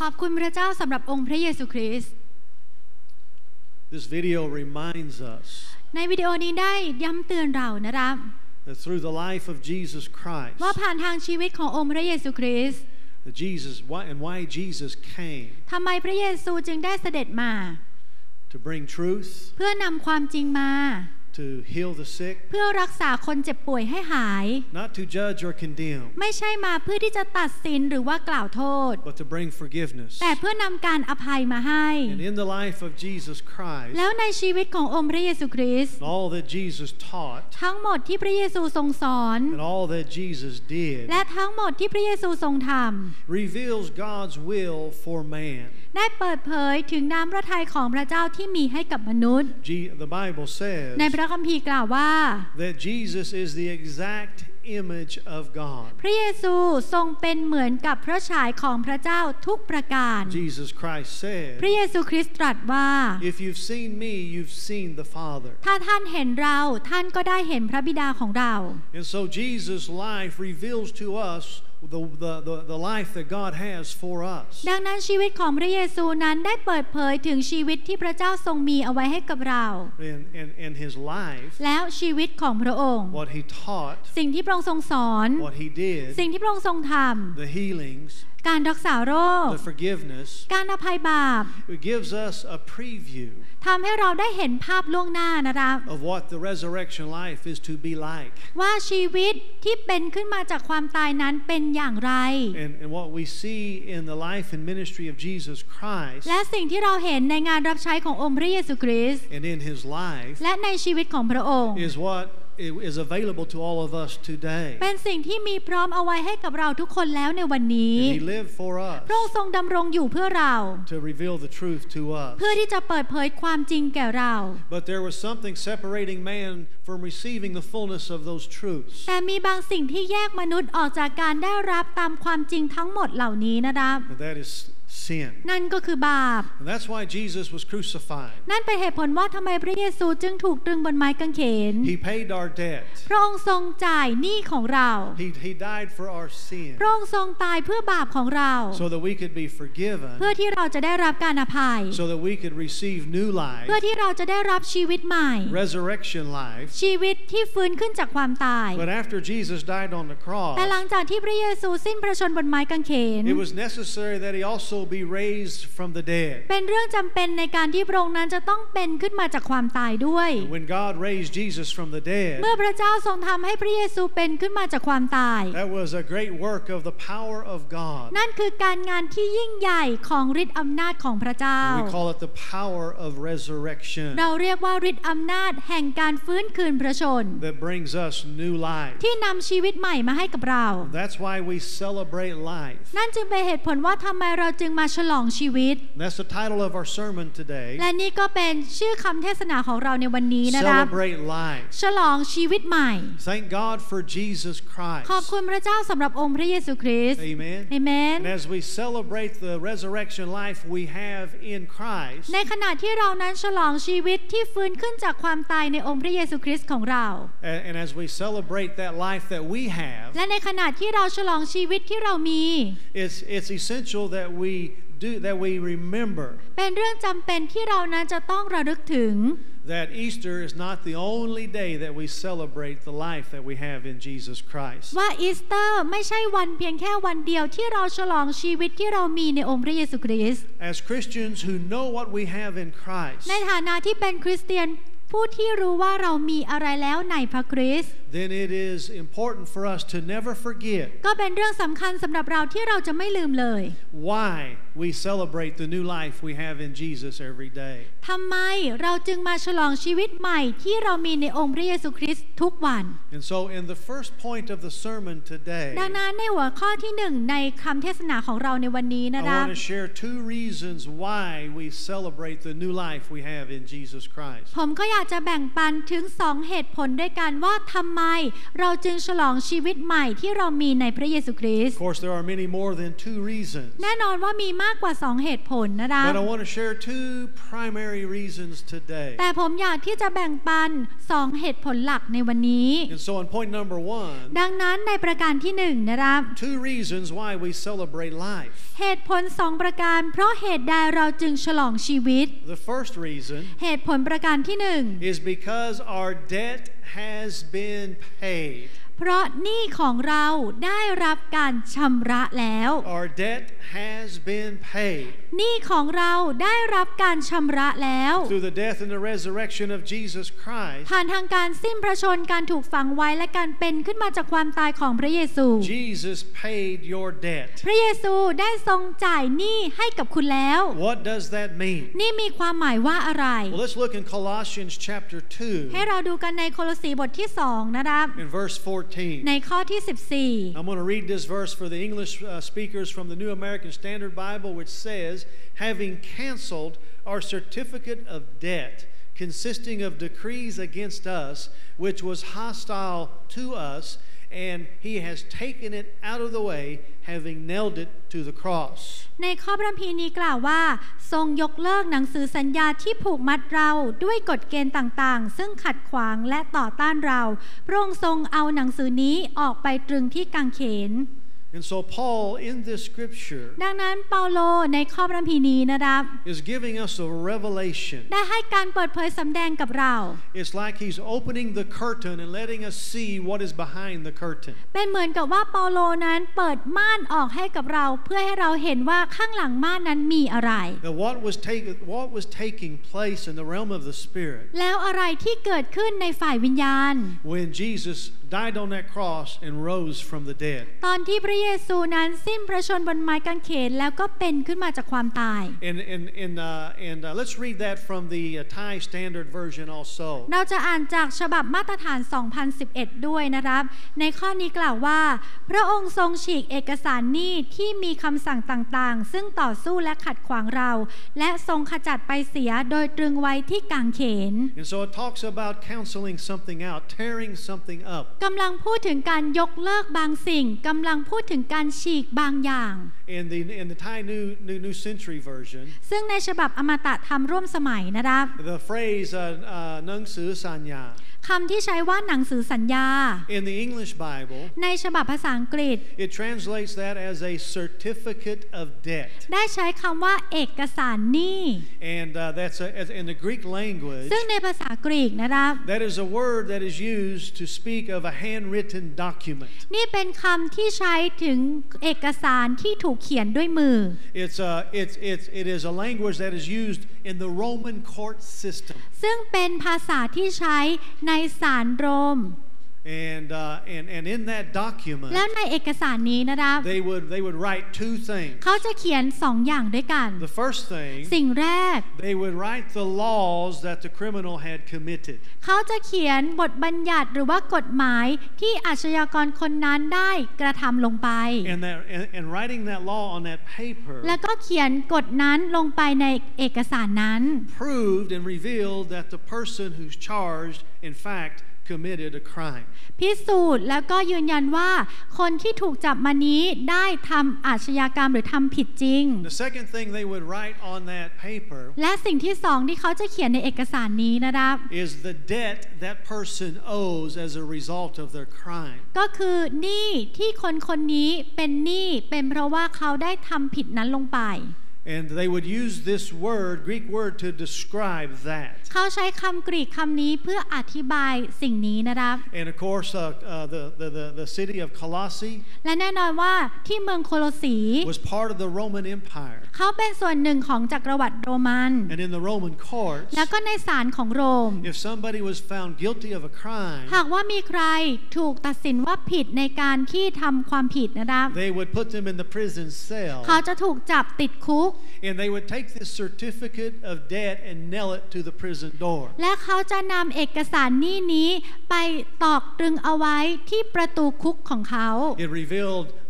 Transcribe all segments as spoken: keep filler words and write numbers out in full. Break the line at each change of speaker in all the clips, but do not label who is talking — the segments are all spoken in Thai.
อบคุณพระเจ้าสำหรับองค์พระเยซูคริสต์
This video reminds us
ในวิดีโอนี้ได้ย้ำเตือนเรานะครับ
that through the life of Jesus Christ
ว่าผ่านทางชีวิตขององค์พระเยซูคริสต์
that Jesus why and why Jesus came
ทำไมพระเยซูจึงได้เสด็จมา
to bring truth
เพื่อนำความจริงมา
to heal the sick
เพื่อรักษาคนเจ็บป่วยให้หาย
not to judge or condemn
ไม่ใช่มาเพื่อที่จะตัดสินหรือว่ากล่าวโทษ
but to bring forgiveness
แต่เพื่อนำการอภัยมาให้
and in the life of Jesus Christ
แล้วในชีวิตขององค์พระเยซูคริสต์
all that Jesus taught
ทั้งหมดที่พระเยซูทรงสอน
and all that Jesus did
และทั้งหมดที่พระเยซูทรงทำ
reveals God's will for man
ได้เปิดเผยถึงน้ำพระทัยของพระเจ้าที่มีให้กับมนุษย์
The Bible says
ในพระคัมภีร์กล่าวว่า
that Jesus is the exact image of God
พระเยซูทรงเป็นเหมือนกับพระฉายของพระเจ้าทุกประการ
Jesus Christ said
พระเยซูคริสต์ตรัสว่า
If you've seen me you've seen the Father
ถ้าท่านเห็นเราท่านก็ได้เห็นพระบิดาของเรา
And so Jesus' life reveals to us The, the, the, the life that God has for us
ดังนั้นชีวิตของพระเยซูนั้นได้เปิดเผยถึงชีวิตที่พระเจ้าทรงมีเอาไว้ให้กับเรา
and, and, and his life
แล้วชีวิตของพระองค์
what he taught
สิ่งที่พระองค์ทรงสอน
what he did
สิ่งที่พระองค์ทรงทำ
the healings
การรักษาโรค
the forgiveness
การอภัยบาป
it gives us a preview
ทำให้เราได้เห็นภาพล่วงหน้านะคะ
of what the resurrection life is to be like
ว่าชีวิตที่เป็นขึ้นมาจากความตายนั้นเป็นอย่างไร
and, and what we see in the life and ministry of Jesus Christ
และสิ่งที่เราเห็นในงานรับใช้ขององค์พระเยซูคริสต์
and in his life
และในชีวิตของพระองค์
is what is available to all of us today
เป็นสิ่งที่มีพร้อมเอาไว้ให้กับเราทุกคนแล้วในวันนี้
and he lived for us
พระองค์ทรงดำรงอยู่เพื่อเรา
to reveal the truth to us
เพื่อที่จะเปิดเผยความจริงแก่เรา
but there was something separating man from receiving the fullness of those truths
แต่มีบางสิ่งที่แยกมนุษย์ออกจากการได้รับตามความจริงทั้งหมดเหล่านี้นะครับ
and that is sin
นั่นก็คือบาป
and that's why Jesus was crucified
นั่นเป็นเหตุผลว่าทำไมพระเยซูจึงถูกตรึงบนไม้กางเขน
he paid our debt
พระองค์ทรงจ่ายหนี้ของเรา
he, he died for our sin
พระองค์ทรงตายเพื่อบาปของเรา
so that we could be forgiven
เพื่อที่เราจะได้รับการอภัย
so that we could receive new life
เพื่อที่เราจะได้รับชีวิตใหม่
resurrection life
ชีวิตที่ฟื้นขึ้นจากความตาย
but after Jesus died on the cross
แต่หลังจากที่พระเยซูสิ้นพระชนม์บนไม้กางเขน
it was necessary that he also be raised from the dead
เป็นเรื่องจำเป็นในการที่พระองค์นั้นจะต้องเป็นขึ้นมาจากความตายด้วย
when God raised Jesus from the dead
เมื่อพระเจ้าทรงทำให้พระเยซูเป็นขึ้นมาจากความตาย
that was a great work of the power of God
นั่นคือการงานที่ยิ่งใหญ่ของฤทธิ์อำนาจของพระเจ้า
we call it the power of resurrection
เราเรียกว่าฤทธิ์อำนาจแห่งการฟื้นคืนพระชน
that brings us new life
ที่นำชีวิตใหม่มาให้กับเรา
that's why we celebrate life
นั่นจึงเป็นเหตุผลว่าทำไมเราจึงมาฉลองชีวิต
that's the title of our sermon today
และนี่ก็เป็นชื่อคำเทศนาของเราในวันนี้นะครับ
celebrate life
ฉลองชีวิตใหม่
thank God for Jesus Christ
ขอบคุณพระเจ้าสำหรับองค์พระเยซูคริสต์
amen
amen
and as we celebrate the resurrection life we have in Christ
ในขณะที่เรานั้นฉลองชีวิตที่ฟื้นขึ้นจากความตายในองค์พระเยซูคริสต์ของเรา
and, and as we celebrate that life that we have
และในขณะที่เราฉลองชีวิตที่เรามี
it's it's essential that we do that we remember
เป็นเรื่องจำเป็นที่เรานั้นจะต้องระลึกถึง
that Easter is not the only day that we celebrate the life that we have in Jesus Christ
ว่าอีสเตอร์ไม่ใช่วันเพียงแค่วันเดียวที่เราฉลองชีวิตที่เรามีในองค์พระเยซูคริสต์
as Christians who know what we have in Christ
ในฐานะที่เป็นคริสเตียนผู้ที่รู้ว่าเรามีอะไรแล้วในพระคริสต์
then it is important for us to never forget
ก็เป็นเรื่องสำคัญสำหรับเราที่เราจะไม่ลืมเลย
why we celebrate the new life we have in Jesus every day
ทำไมเราจึงมาฉลองชีวิตใหม่ที่เรามีในองค์พระเยซูคริสต์ทุกวัน
and so in the first point of the sermon today
ดังนั้นในหัวข้อที่หนึ่งในคำเทศนาของเราในวันนี้นะ
I
คะ
want to share two reasons why we celebrate the new life we have in Jesus Christ
ผมก็อยากจะแบ่งปันถึงสองเหตุผลด้วยกันว่าทำไมเราจึงฉลองชีวิตใหม่ที่เรามีในพระเยซูคริสต์
Of course there are many more than two reasons
แน่นอนว่ามีมากกว่าสองเหตุผลนะคะ
But I want to share two primary reasons today.
แต่ผมอยากที่จะแบ่งปันสองเหตุผลหลักในวันนี้
And so on point number one,
ดังนั้นในประการที่หนึ่งนะคะ
two reasons why we celebrate life.
เหตุผลสองประการเพราะเหตุใดเราจึงฉลองชีวิต
The first reason
เหตุผลประการที่หนึ่ง
is because our debt has been paid.
เพราะหนี้ของเราได้รับการชำระแล้ว
Our debt has been paid.
หนี้ของเราได้รับการชำระแล้ว
Through the death and the resurrection of Jesus Christ,
ผ่านทางการสิ้นพระชนม์การถูกฝังไว้และการเป็นขึ้นมาจากความตายของพระเยซู
Jesus paid your debt.
พระเยซูได้ทรงจ่ายหนี้ให้กับคุณแล้ว
What does that mean?
นี่มีความหมายว่าอะไร
Well, let's look in Colossians chapter two
ให้เราดูกันในโคโลสีบทที่สองนะคะ
in verse fourteen.
ในข้อที่สิบสี่
I'm going to read this verse for the English uh, speakers from the New American Standard Bible, which says, having canceled our certificate of debt, consisting of decrees against us, which was hostile to us, and he has taken it out of the way, having nailed it to the cross.
ในข้อพระคัมภีร์นี้กล่าวว่าทรงยกเลิกหนังสือสัญญาที่ผูกมัดเราด้วยกฎเกณฑ์ต่างๆซึ่งขัดขวางและต่อต้านเราพระองค์ทรงเอาหนังสือนี้ออกไปตรึงที่กางเขน
And so Paul in this scripture
ดังนั้นเปาโลในข้อพระคัมภีร์นี้นะครับ
is giving us a revelation.
ได้ให้การเปิดเผยสำแดงกับเรา
It's like he's opening the curtain and letting us see what is behind the curtain.
เป็นเหมือนกับว่าเปาโลนั้นเปิดม่านออกให้กับเราเพื่อให้เราเห็นว่าข้างหลังม่านนั้นมีอะไร
That what was taking what was taking place in the realm of the spirit
แล้วอะไรที่เกิดขึ้นในฝ่ายวิญญาณ
when Jesus died on that cross and rose from the dead.
ตอนที่พระเยซูนั้นสิ้นพระชนม์บนไม้กางเขนแล้วก็เป็นขึ้นมาจากความตาย
And and and uh, and uh, let's read that from the uh, Thai Standard Version also.
เราจะอ่านจากฉบับมาตรฐาน สองพันสิบเอ็ด ด้วยนะครับในข้อนี้กล่าวว่าพระองค์ทรงฉีกเอกสารหนี้ที่มีคำสั่งต่างๆซึ่งต่อสู้และขัดขวางเราและทรงขจัดไปเสียโดยตรึงไว้ที่กางเขน
And so it talks about canceling something out, tearing something up.
กำลังพูดถึงการยกเลิกบางสิ่งกำลังพูดถึงการฉีกบางอย่าง
In the in the Thai New New New Century Version,
ซึ่งในฉบับอมตะธรรมร่วมสมัยนะครับ
the phrase uh, uh, "nang su sanya"
คำที่ใช้ว่าหนังสือสัญญา
in the English Bible,
ในฉบับภาษาอังกฤษ
it translates that as a certificate of debt.
ได้ใช้คำว่าเอกสารหนี้
And uh, that's a, as in the Greek language.
ซึ่งในภาษากรีกนะครับ
That is a word that is used to speak of a handwritten document.
นี่เป็นคำที่ใช้ถึงเอกสารที่ถูกเขียนด้วยมือ
It's a, it's it's it is a language that is used in the Roman court system.
ซึ่งเป็นภาษาที่ใช้ในศาลโรม
And uh, and and in that document,
แล้วในเอกสารนี้นะครับ
they would they would write two things.
เขาจะเขียนสองอย่างด้วยกัน
The first thing,
สิ่งแรก
they would write the laws that the criminal had committed.
เขาจะเขียนบทบัญญัติหรือว่ากฎหมายที่อาชญากรคนนั้นได้กระทำลงไป
And that and, and writing that law on that paper
แล้วก็เขียนกฎนั้นลงไปในเอกสารนั้น
proved and revealed that the person who's charged, in fact, committed a crime.
พิสูจน์แล้วก็ยืนยันว่าคนที่ถูกจับมานี้ได้ทำอาชญากรรมหรือทำผิดจริง
The second thing they would write on that paper
และสิ่งที่สองที่เขาจะเขียนในเอกสารนี้นะครับ
is the debt that person owes as a result of their crime.
ก็คือหนี้ที่คนคนนี้เป็นหนี้เป็นเพราะว่าเขาได้ทำผิดนั้นลงไป
And they would use this word, Greek word, to describe that.
เขาใช้คำกรีกคำนี้เพื่ออธิบายสิ่งนี้นะครับ
And of course, uh, uh, the, the, the, the city of Colossae
และแน่นอนว่าที่เมืองโคโลสี
was part of the Roman Empire.
เขาเป็นส่วนหนึ่งของจักรวรรดิโรมัน
And in the Roman courts,
แล้วก็ในศาลของโรม
if somebody was found guilty of a crime,
หากว่ามีใครถูกตัดสินว่าผิดในการที่ทำความผิดนะครับ
they would put them in the prison cell.
เขาจะถูกจับติดคุก
And they would take this certificate of debt and nail it to the prison door.
และเขาจะนำเอกสารหนี้นี้ไปตอกตรึงเอาไว้ที่ประตูคุกของเขา
It revealed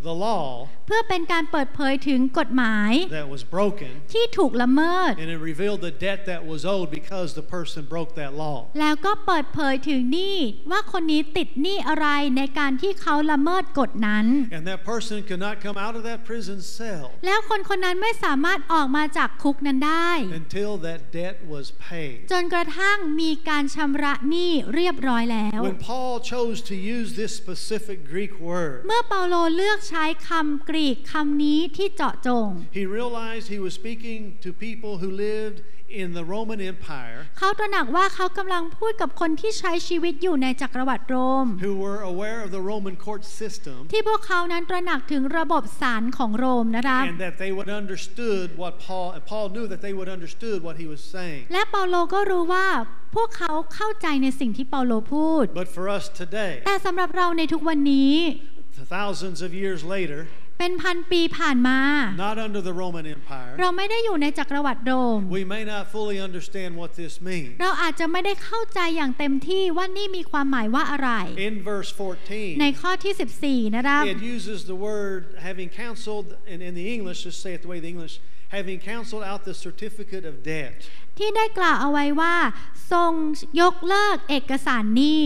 the law
เพื่อเป็นการเปิดเผยถึงกฎหมาย
that was broken
ที่ถูกละเมิด
and it revealed the debt that was owed because the person broke that law
แล้วก็เปิดเผยถึงหนี้ว่าคนนี้ติดหนี้อะไรในการที่เขาละเมิดกฎนั้น
and that person could not come out of that prison cell
แล้วคนคนนั้นไม่สามารถออกมาจากคุกนั้นได้
until that debt was paid
จนกระทั่งมีการชำระหนี้เรียบร้อยแล้ว
when Paul chose to use this specific Greek word
เมื่อเปาโลเลือกใช้คำกรีกคำนี้ที่เจาะจง
he realized he was speaking to people who lived in the Roman Empire
เขาตระหนักว่าเขากำลังพูดกับคนที่ใช้ชีวิตอยู่ในจักรวรรดิโรม
who were aware of the Roman court system
ที่พวกเขานั้นตระหนักถึงระบบศาลของโรมนะคะ
and that they would understood what Paul and Paul knew that they would understood what he was saying
และเปาโลก็รู้ว่าพวกเขาเข้าใจในสิ่งที่เปาโลพูด
but for us today
แต่สำหรับเราในทุกวันนี้
thousands of years later
เป็นพันปีผ่านมา
not under the Roman Empire
เราไม่ได้อยู่ในจักรวรรดิโรม
we may not fully understand what this means
เราอาจจะไม่ได้เข้าใจอย่างเต็มที่ว่านี่มีความหมายว่าอะไร
in verse fourteen
ในข้อที่สิบสี่นะครับ
it uses the word having canceled and in the English just say it the way the English having canceled out the certificate of debt
ที่ได้กล่าวเอาไว้ว่าทรงยกเลิกเอกสารหนี้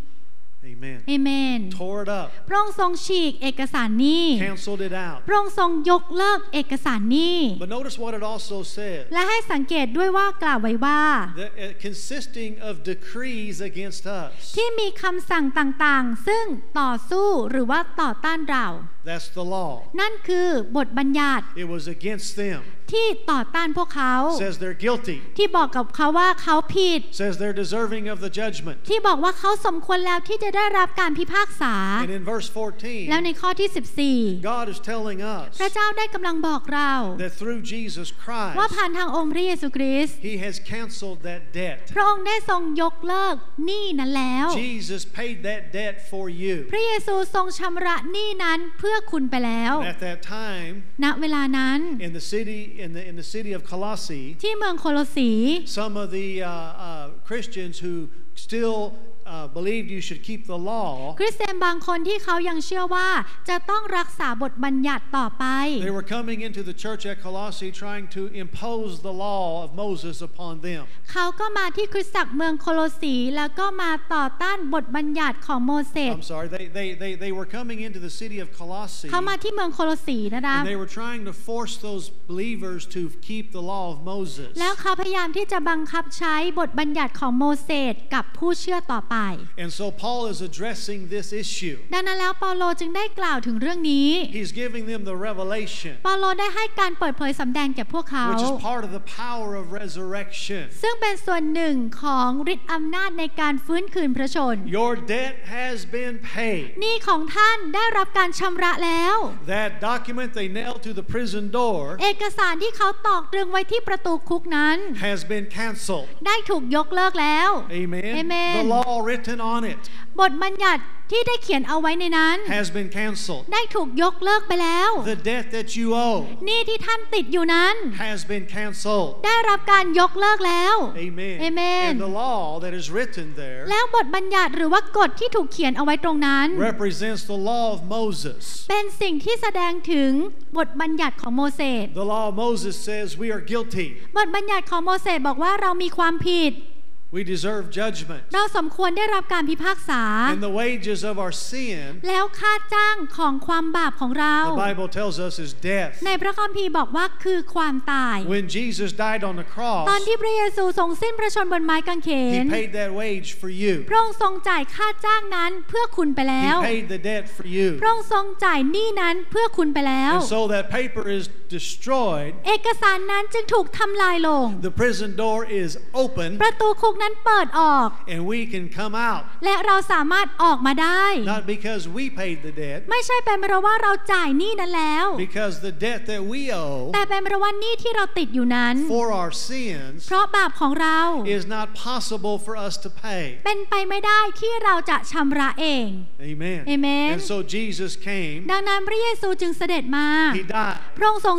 Amen.
Amen.
Tore it up.
พระองค์ทรงฉีกเอกสารหนี้
Canceled it out.
พระองค์ทรงยกเลิกเอกสารหนี้
But notice what it also says.
และให้สังเกตด้วยว่ากล่าวไว้ว่า
The, uh, consisting of decrees against us.
ที่มีคำสั่งต่างๆซึ่งต่อสู้หรือว่าต่อต้านเรา
That's the law.
นั่นคือบทบัญญัติ
It was against them.
ที่ต่อต้านพวกเขา
Says they're guilty.
ที่บอกกับเขาว่าเขาผิด
Says they're deserving of the judgment.
ที่บอกว่าเขาสมควรแล้วที่จะได้รับการพิพากษา
And in verse fourteen,
แล้วในข้อที่สิบสี่
God is telling us
พระเจ้าได้กำลังบอกเรา
that through Jesus
ว่า
Christ,
ผ่านทางองค์พระเยซูคริสต์
He has canceled that debt.
พระองค์ได้ทรงยกเลิกหนี้นั้นแล้ว
Jesus paid that debt for you.
พระเยซูทรงชำระหนี้นั้นเพื่อคุณไปแล้ว
And at that time,
ณเวลานั้น
in the city in the in the city of Colossae,
ที่เมืองโคโลสี
some of the uh, uh, Christians who still uh, believed you should keep the law,
คริสเตียนบางคนที่เขายังเชื่อว่าจะต้องรักษาบทบัญญัติต่อไป
they were coming into the church at Colossae trying to impose the law of Moses upon them.
เขาก็มาที่คริสตจักรเมืองโคโลสีแล้วก็มาต่อต้านบทบัญญัติของโมเสส
I'm sorry, they, they, they, they were coming into the city of Colossae
เขามาที่เมืองโคโลสีนะคะ
and they were trying to force those believers to keep the law of Moses.
แล้วเขาพยายามที่จะบังคับใช้บทบัญญัติของโมเสสกับผู้เชื่อต่อไป
And so Paul is addressing this issue.
ดังนั้นแล้วเปาโลจึงได้กล่าวถึงเรื่องนี้
He's giving them the revelation,
เปาโลได้ให้การเปิดเผยสำแดงแก่พวกเขา
which is part of the power of resurrection.
ซึ่งเป็นส่วนหนึ่งของฤทธิ์อำนาจในการฟื้นคืนพระชน
Your debt has been paid.
หนี้ของท่านได้รับการชำระแล้ว
That document they nailed to the prison door
เอกสารที่เขาตอกตรึงไว้ที่ประตูคุกนั้น
has been canceled.
ได้ถูกยกเลิกแล้ว
Amen.
Amen.
The law written on it
บทบัญญัติที่ได้เขียนเอาไว้ในนั้น
has been canceled.
ได้ถูกยกเลิกไปแล้ว
The debt that you owe
หนี้ที่ท่านติดอยู่นั้น
has been canceled.
ได้รับการยกเลิกแล้ว
Amen.
Amen.
And the law that is written there
แล้วบทบัญญัติหรือว่ากฎที่ถูกเขียนเอาไว้ตรงนั้น
represents the law of Moses.
เป็นสิ่งที่แสดงถึงบทบัญญัติของโมเสส
The law of Moses says we are guilty.
บทบัญญัติของโมเสสบอกว่าเรามีความผิด
We deserve judgment.
เราสมควรได้รับการพิพากษา
And the wages of our sin,
แล้วค่าจ้างของความบาปของเรา
the Bible tells us, is death.
ในพระคัมภีร์บอกว่าคือความตาย
When Jesus died on the
ตอน
cross,
ที่พระเยซูทรงสิ้นพระชนม์บนไม้กางเข
He
น
paid that wage for you.
พระองค์ทรงจ่ายค่าจ้างนั้นเพื่อคุณไปแล้ว
He paid the debt for you.
พระองค์ทรงจ่ายหนี้นั้นเพื่อคุณไปแล้ว
And so that paper is destroyed.
เอกสารนั้นจึงถูกทำลายลง
The prison door is open,
ประตูคุกนั้นเปิดออก
and we can come out.
และเราสามารถออกมาได้
Not because we paid the debt,
ไม่ใช่เป็นเพราะว่าเราจ่ายหนี้นั้นแล้ว
because the debt that we owe
แต่เป็นเพราะว่าหนี้ที่เราติดอยู่นั้น
for our sins
เพราะบาปของเรา
is not possible for us to pay.
เป็นไปไม่ได้ที่เราจะชำระเอง
Amen.
Amen.
And so Jesus came.
ดังนั้นพระเยซูจึงเสด็จมา
He died.
พระองค์ทรง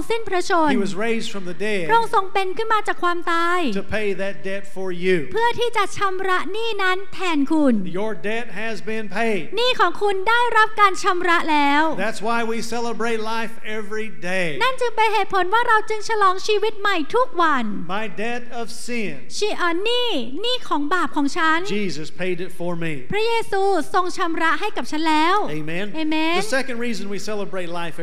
สิ้นพระชน
He was raised from the dead
พระองค์ทรงเป็นขึ้นมาจากความตาย
to pay that debt for you.
เพื่อที่จะชำระหนี้นั้นแทนคุณ
Your debt has been paid.
หนี้ของคุณได้รับการชำระแล้ว
That's why we celebrate life every day.
นั่นจึงเป็นเหตุผลว่าเราจึงฉลองชีวิตใหม่ทุกวัน
My debt of sin,
ชีอาหนี้หนี้ของบาปของฉัน
Jesus paid it for me.
พระเยซูทรงชำระให้กับฉันแล้ว
Amen.
Amen.
The second reason we celebrate life